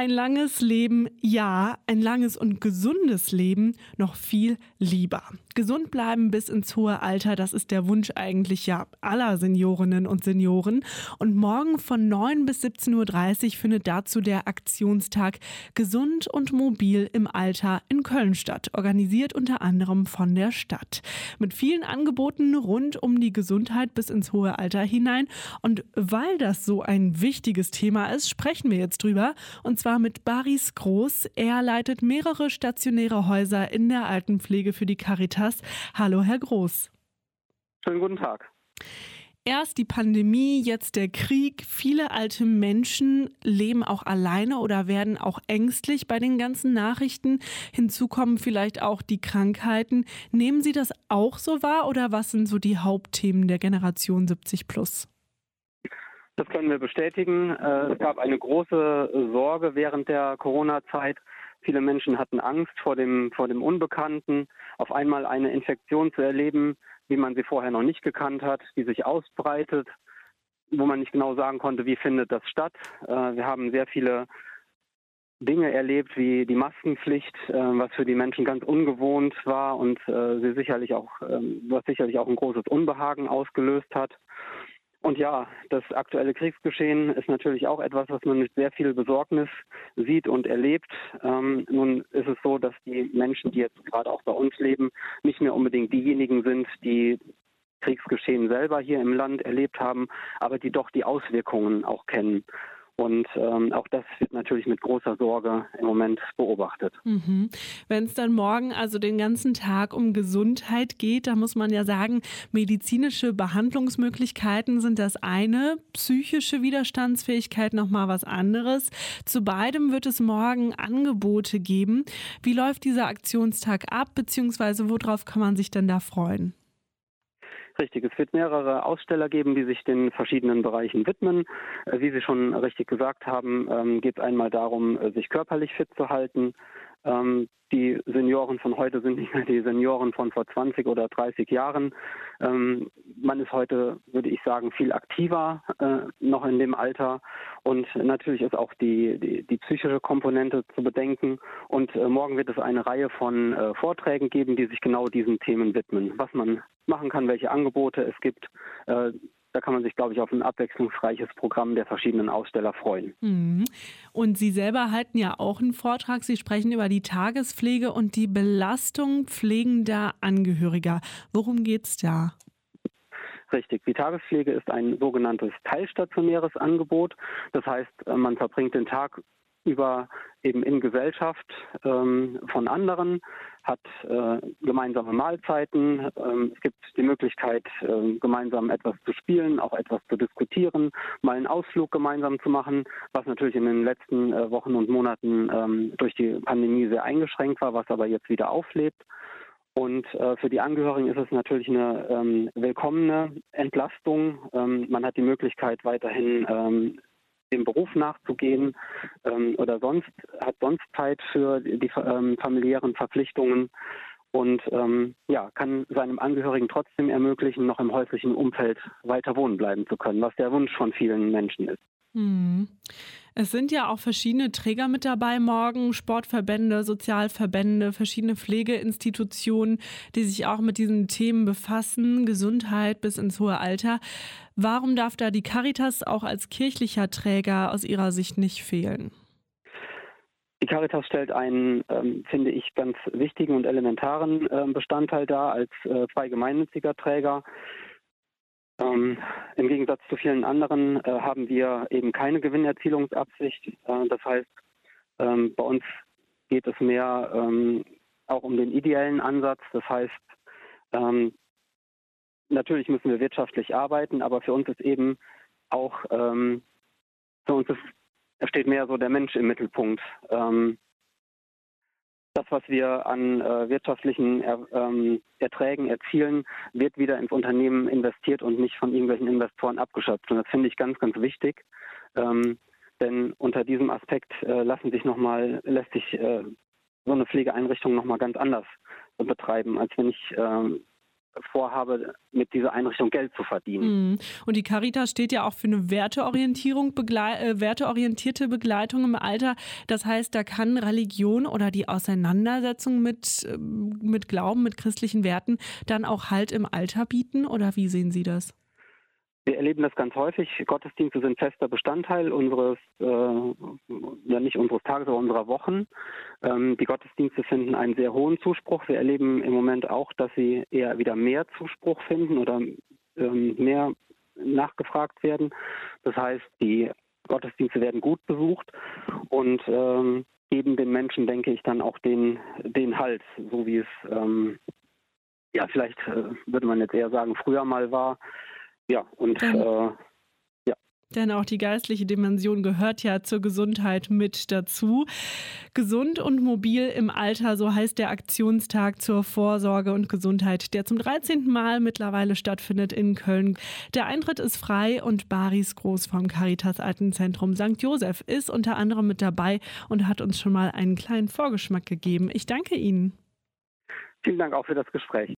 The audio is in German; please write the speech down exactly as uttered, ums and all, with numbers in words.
Ein langes Leben, ja, ein langes und gesundes Leben noch viel lieber. Gesund bleiben bis ins hohe Alter, das ist der Wunsch eigentlich ja aller Seniorinnen und Senioren. Und morgen von neun bis siebzehn Uhr dreißig findet dazu der Aktionstag Gesund und mobil im Alter in Köln statt, organisiert unter anderem von der Stadt. Mit vielen Angeboten rund um die Gesundheit bis ins hohe Alter hinein. Und weil das so ein wichtiges Thema ist, sprechen wir jetzt drüber. Und zwar mit Baris Groß. Er leitet mehrere stationäre Häuser in der Altenpflege für die Caritas. Hallo, Herr Groß. Schönen guten Tag. Erst die Pandemie, jetzt der Krieg. Viele alte Menschen leben auch alleine oder werden auch ängstlich bei den ganzen Nachrichten. Hinzu kommen vielleicht auch die Krankheiten. Nehmen Sie das auch so wahr oder was sind so die Hauptthemen der Generation siebzig plus? Das können wir bestätigen. Es gab eine große Sorge während der Corona-Zeit. Viele Menschen hatten Angst vor dem, vor dem Unbekannten, auf einmal eine Infektion zu erleben, wie man sie vorher noch nicht gekannt hat, die sich ausbreitet, wo man nicht genau sagen konnte, wie findet das statt. Wir haben sehr viele Dinge erlebt, wie die Maskenpflicht, was für die Menschen ganz ungewohnt war und sie sicherlich auch, was sicherlich auch ein großes Unbehagen ausgelöst hat. Und ja, das aktuelle Kriegsgeschehen ist natürlich auch etwas, was man mit sehr viel Besorgnis sieht und erlebt. Ähm, nun ist es so, dass die Menschen, die jetzt gerade auch bei uns leben, nicht mehr unbedingt diejenigen sind, die Kriegsgeschehen selber hier im Land erlebt haben, aber die doch die Auswirkungen auch kennen. Und ähm, auch das wird natürlich mit großer Sorge im Moment beobachtet. Mhm. Wenn es dann morgen also den ganzen Tag um Gesundheit geht, da muss man ja sagen, medizinische Behandlungsmöglichkeiten sind das eine, psychische Widerstandsfähigkeit nochmal was anderes. Zu beidem wird es morgen Angebote geben. Wie läuft dieser Aktionstag ab, beziehungsweise worauf kann man sich denn da freuen? Richtig, es wird mehrere Aussteller geben, die sich den verschiedenen Bereichen widmen. Wie Sie schon richtig gesagt haben, geht es einmal darum, sich körperlich fit zu halten. Die Senioren von heute sind nicht mehr die Senioren von vor zwanzig oder dreißig Jahren. Man ist heute, würde ich sagen, viel aktiver noch in dem Alter. Und natürlich ist auch die, die, die psychische Komponente zu bedenken. Und morgen wird es eine Reihe von Vorträgen geben, die sich genau diesen Themen widmen. Was man machen kann, welche Angebote es gibt. Da kann man sich, glaube ich, auf ein abwechslungsreiches Programm der verschiedenen Aussteller freuen. Mhm. Und Sie selber halten ja auch einen Vortrag. Sie sprechen über die Tagespflege und die Belastung pflegender Angehöriger. Worum geht's da? Richtig. Die Tagespflege ist ein sogenanntes teilstationäres Angebot. Das heißt, man verbringt den Tag über eben in Gesellschaft ähm, von anderen, hat äh, gemeinsame Mahlzeiten. Ähm, es gibt die Möglichkeit, äh, gemeinsam etwas zu spielen, auch etwas zu diskutieren, mal einen Ausflug gemeinsam zu machen, was natürlich in den letzten äh, Wochen und Monaten ähm, durch die Pandemie sehr eingeschränkt war, was aber jetzt wieder auflebt. Und äh, für die Angehörigen ist es natürlich eine ähm, willkommene Entlastung. Ähm, man hat die Möglichkeit, weiterhin ähm, dem Beruf nachzugehen ähm, oder sonst hat sonst Zeit für die ähm, familiären Verpflichtungen und ähm, ja, kann seinem Angehörigen trotzdem ermöglichen, noch im häuslichen Umfeld weiter wohnen bleiben zu können, was der Wunsch von vielen Menschen ist. Hm. Es sind ja auch verschiedene Träger mit dabei morgen, Sportverbände, Sozialverbände, verschiedene Pflegeinstitutionen, die sich auch mit diesen Themen befassen, Gesundheit bis ins hohe Alter. Warum darf da die Caritas auch als kirchlicher Träger aus Ihrer Sicht nicht fehlen? Die Caritas stellt einen, ähm, finde ich, ganz wichtigen und elementaren äh, Bestandteil dar als äh, frei gemeinnütziger Träger. Ähm, Im Gegensatz zu vielen anderen äh, haben wir eben keine Gewinnerzielungsabsicht. Äh, das heißt, ähm, bei uns geht es mehr ähm, auch um den ideellen Ansatz. Das heißt, ähm, natürlich müssen wir wirtschaftlich arbeiten, aber für uns ist eben auch, ähm, für uns ist, steht mehr so der Mensch im Mittelpunkt. Ähm, Das, was wir an äh, wirtschaftlichen er, ähm, Erträgen erzielen, wird wieder ins Unternehmen investiert und nicht von irgendwelchen Investoren abgeschöpft. Und das finde ich ganz, ganz wichtig. Ähm, denn unter diesem Aspekt äh, lassen sich noch mal, lässt sich äh, so eine Pflegeeinrichtung nochmal ganz anders betreiben, als wenn ich äh, vorhabe, mit dieser Einrichtung Geld zu verdienen. Mhm. Und die Caritas steht ja auch für eine Werteorientierung, begle- äh, werteorientierte Begleitung im Alter. Das heißt, da kann Religion oder die Auseinandersetzung mit, äh, mit Glauben, mit christlichen Werten dann auch Halt im Alter bieten? Oder wie sehen Sie das? Wir erleben das ganz häufig. Gottesdienste sind fester Bestandteil unseres, äh, ja nicht unseres Tages, aber unserer Wochen. Ähm, die Gottesdienste finden einen sehr hohen Zuspruch. Wir erleben im Moment auch, dass sie eher wieder mehr Zuspruch finden oder ähm, mehr nachgefragt werden. Das heißt, die Gottesdienste werden gut besucht und ähm, geben den Menschen, denke ich, dann auch den, den Halt, so wie es, ähm, ja, vielleicht äh, würde man jetzt eher sagen, früher mal war. Ja, und Denn, äh, ja. denn auch die geistliche Dimension gehört ja zur Gesundheit mit dazu. Gesund und mobil im Alter, so heißt der Aktionstag zur Vorsorge und Gesundheit, der zum dreizehnten Mal mittlerweile stattfindet in Köln. Der Eintritt ist frei und Baris Groß vom Caritas Altenzentrum Sankt Joseph ist unter anderem mit dabei und hat uns schon mal einen kleinen Vorgeschmack gegeben. Ich danke Ihnen. Vielen Dank auch für das Gespräch.